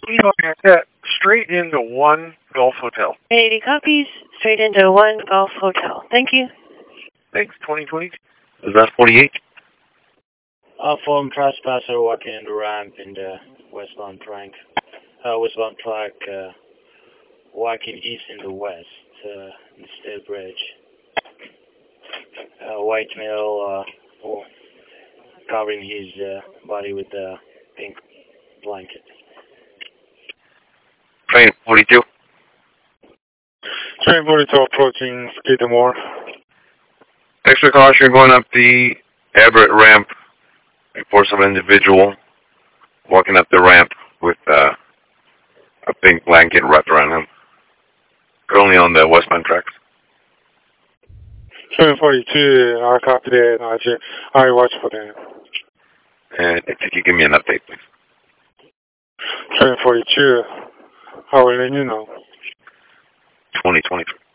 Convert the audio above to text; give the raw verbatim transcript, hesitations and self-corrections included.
Lima Manhattan, straight into one Golf Hotel. eighty copies, straight into one Golf Hotel. Thank you. Thanks, twenty twenty. Is that forty-eight? Uh, form trespasser walking in the ramp in the westbound track. Uh, westbound track, uh, walking east in the west, uh, in the Steel Bridge. Uh, white male, uh, oh, covering his uh, body with a pink blanket. Train forty-two. Train forty-two approaching Skidmore. Extra caution going up the Everett ramp. Reports of an individual walking up the ramp with uh, a pink blanket wrapped around him. Currently on the westbound tracks. Train forty-two, I copy that. I, just, I watch for that. And if you could give me an update, please. Train forty-two, I will let you know. twenty twenty-three.